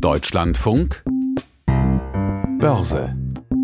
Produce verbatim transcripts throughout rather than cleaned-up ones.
Deutschlandfunk Börse.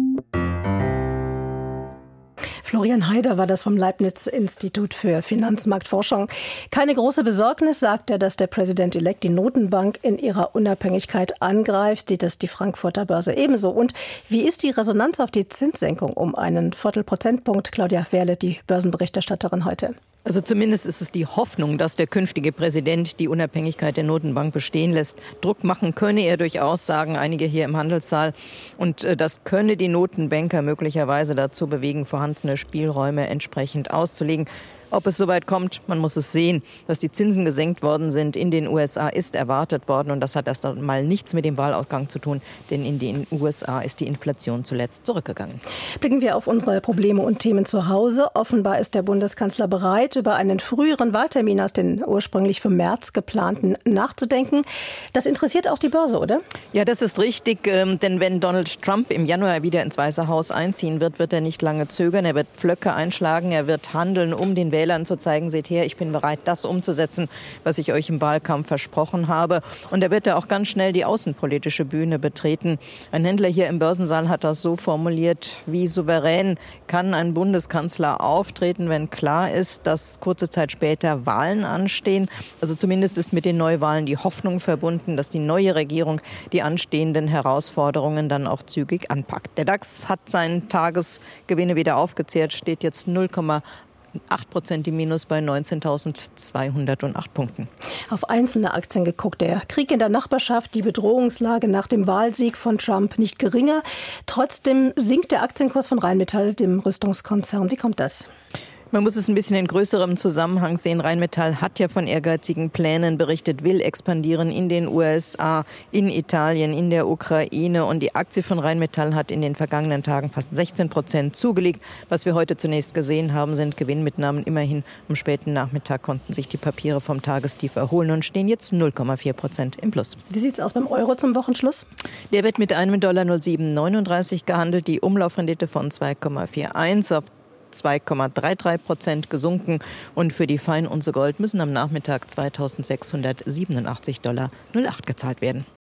Florian Haider war das vom Leibniz-Institut für Finanzmarktforschung. Keine große Besorgnis, sagt er, dass der Präsident-elekt die Notenbank in ihrer Unabhängigkeit angreift. Sieht das die Frankfurter Börse ebenso? Und wie ist die Resonanz auf die Zinssenkung um einen Viertelprozentpunkt? Claudia Wehrle, die Börsenberichterstatterin heute. Also zumindest ist es die Hoffnung, dass der künftige Präsident die Unabhängigkeit der Notenbank bestehen lässt. Druck machen könne er durchaus, sagen einige hier im Handelssaal. Und das könne die Notenbanker möglicherweise dazu bewegen, vorhandene Spielräume entsprechend auszulegen. Ob es soweit kommt, man muss es sehen. Dass die Zinsen gesenkt worden sind in den U S A, ist erwartet worden. Und das hat erst einmal nichts mit dem Wahlausgang zu tun, denn in den U S A ist die Inflation zuletzt zurückgegangen. Blicken wir auf unsere Probleme und Themen zu Hause. Offenbar ist der Bundeskanzler bereit, über einen früheren Wahltermin als den ursprünglich für März geplanten nachzudenken. Das interessiert auch die Börse, oder? Ja, das ist richtig. Denn wenn Donald Trump im Januar wieder ins Weiße Haus einziehen wird, wird er nicht lange zögern. Er wird Pflöcke einschlagen, er wird handeln, um den Wählern zu zeigen, seht her, ich bin bereit, das umzusetzen, was ich euch im Wahlkampf versprochen habe. Und er wird da auch ganz schnell die außenpolitische Bühne betreten. Ein Händler hier im Börsensaal hat das so formuliert: Wie souverän kann ein Bundeskanzler auftreten, wenn klar ist, dass kurze Zeit später Wahlen anstehen? Also zumindest ist mit den Neuwahlen die Hoffnung verbunden, dass die neue Regierung die anstehenden Herausforderungen dann auch zügig anpackt. Der DAX hat seine Tagesgewinne wieder aufgezehrt, steht jetzt null Komma acht Prozent im Minus bei neunzehntausendzweihundertacht Punkten. Auf einzelne Aktien geguckt. Der Krieg in der Nachbarschaft, die Bedrohungslage nach dem Wahlsieg von Trump nicht geringer. Trotzdem sinkt der Aktienkurs von Rheinmetall, dem Rüstungskonzern. Wie kommt das? Man muss es ein bisschen in größerem Zusammenhang sehen. Rheinmetall hat ja von ehrgeizigen Plänen berichtet, will expandieren in den U S A, in Italien, in der Ukraine. Und die Aktie von Rheinmetall hat in den vergangenen Tagen fast sechzehn Prozent zugelegt. Was wir heute zunächst gesehen haben, sind Gewinnmitnahmen. Immerhin am späten Nachmittag konnten sich die Papiere vom Tagestief erholen und stehen jetzt null Komma vier Prozent im Plus. Wie sieht es aus beim Euro zum Wochenschluss? Der wird mit einem Dollar null Komma sieben neununddreißig gehandelt. Die Umlaufrendite von zwei Komma einundvierzig auf zwei Komma dreiunddreißig Prozent gesunken. Und für die Feinunze Gold müssen am Nachmittag zweitausendsechshundertsiebenundachtzig Dollar null Komma acht gezahlt werden.